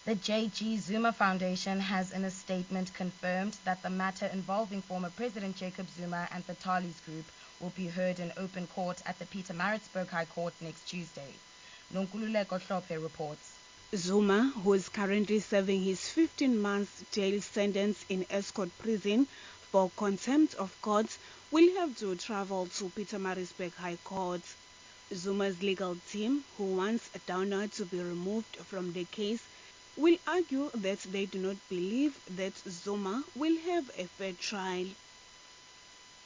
The J.G. Zuma Foundation has in a statement confirmed that the matter involving former President Jacob Zuma and the Talis Group will be heard in open court at the Pietermaritzburg High Court next Tuesday. Nonkululeko Hlophe reports. Zuma, who is currently serving his 15-month jail sentence in Estcourt prison for contempt of court, will have to travel to Pietermaritzburg High Court. Zuma's legal team, who wants Downer to be removed from the case, will argue that they do not believe that Zuma will have a fair trial.